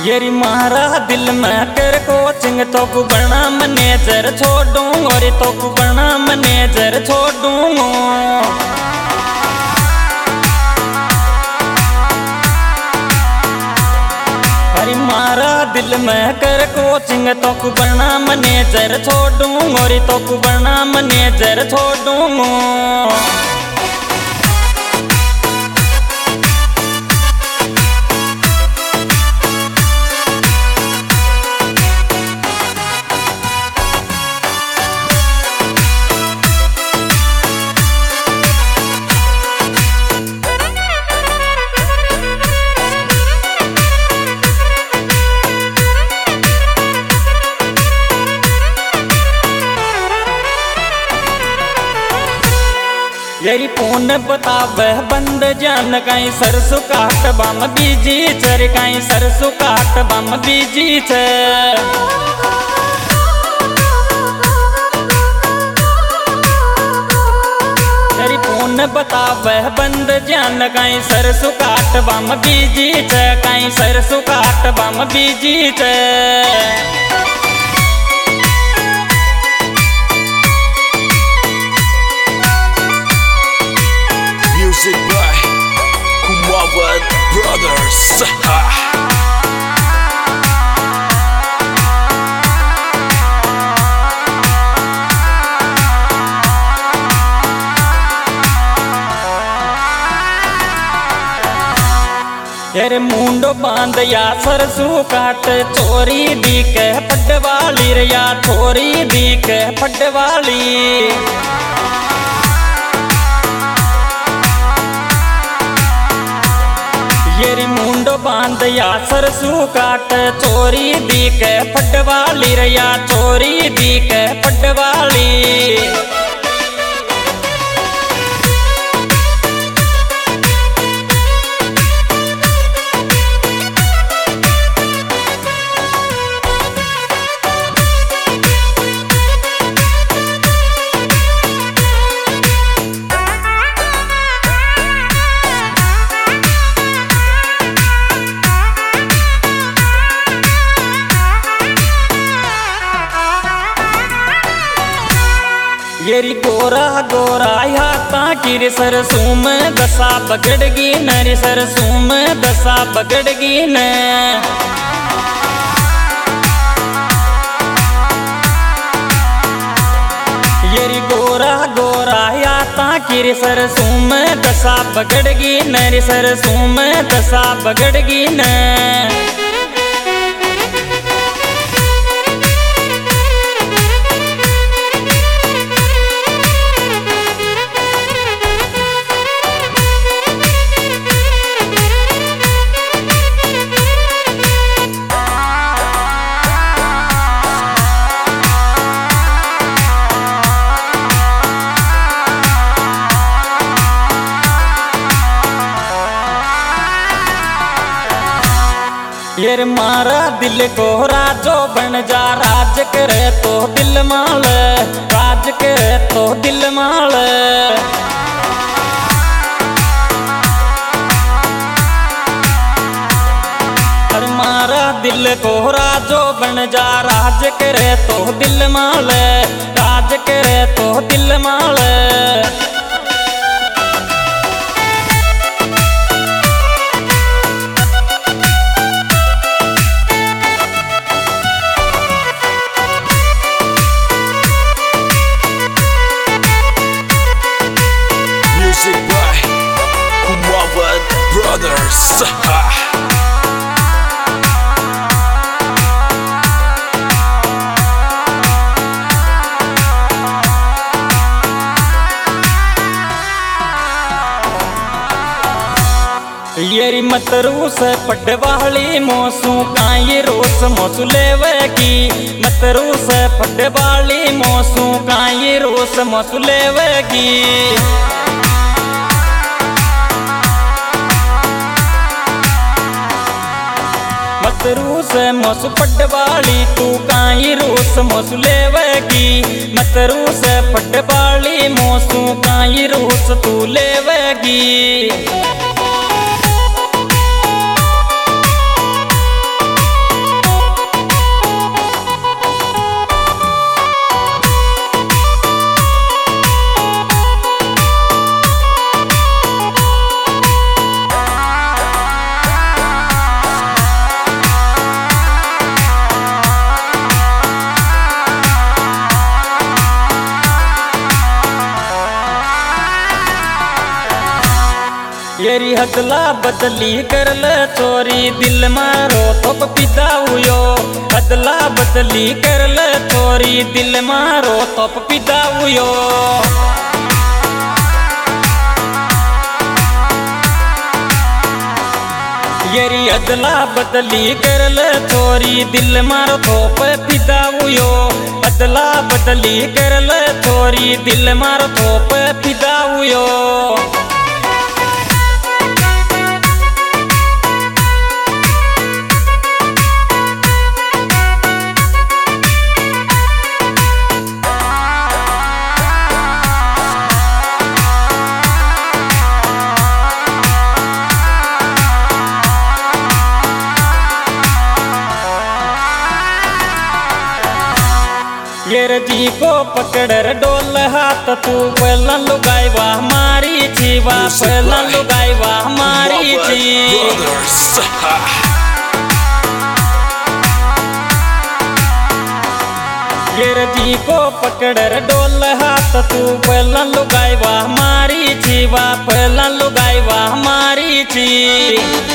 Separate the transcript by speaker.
Speaker 1: येरी मारा दिल में कर कोचिंग तो को बना मैनेजर छोड़ूं और तो को बना मैनेजर छोड़ूं। अरे मारा दिल में कर कोचिंग तो को बना मैनेजर छोड़ूं और तो को बना मैनेजर छोड़ूं। येरी फोन बतावे बंद जान कहीं सरसों काट बम बीजी चर कहीं सरसों काट बम बीजी चर। येरी फोन बतावे बंद जान कहीं सरसों काट बम बीजी चर कहीं सरसों काट बम बीजी चर।
Speaker 2: Music by Kumawat Brothers.
Speaker 1: यार मुंडो बांध या सरसों काट चोरी दी के पटवाली रे या चोरी दी के पटवाली। येरी मुंडो बांध या सरसों काट चोरी दी के पटवाली रे या चोरी दी के पटवाली। येरी गोरा गोरा हाथा की सरसों में दशा बगड़गी न सरसों में दशा बगड़गी न। येरी गोरा गोरा हाथा की सरसों में दशा बगड़गी न सरसों में दशा बगड़गी न। येर मारा दिल को राजो बन जा राज करे तो दिल माल राज करे तो दिल माल। अरे मारा दिल को राजो बन जा राज करे तो दिल माल राज करे तो दिल माल।
Speaker 2: Music by Kumawat Brothers.
Speaker 1: येरी मतरूस पटवाली मोसू काई रोस मोसू लेवेगी मतरूस पटवाली मोसू काई रोस मोसू लेवेगी। मतरूस मोसू पटवाली तू काई रोस मोसू लेवेगी मतरूस पटवाली मोसू काई रोस तू लेवेगी। अदला बदली कर ले चोरी दिल मारो तो पिता हुयो अदला बदली कर ले चोरी दिल मारो तो पिता हुयो येरी अदला बदली कर ले चोरी दिल मारो तो पिता हुयो अदला बदली कर ले चोरी दिल मारो तो पिता हुयो येर जी को पकड़ डोल हाथ तू पहला लुगाईवा हमारी जीवा पहला लुगाईवा हमारी जी येर जी को पकड़ डोल हाथ तू पहला लुगाईवा हमारी जीवा पहला लुगाईवा हमारी जी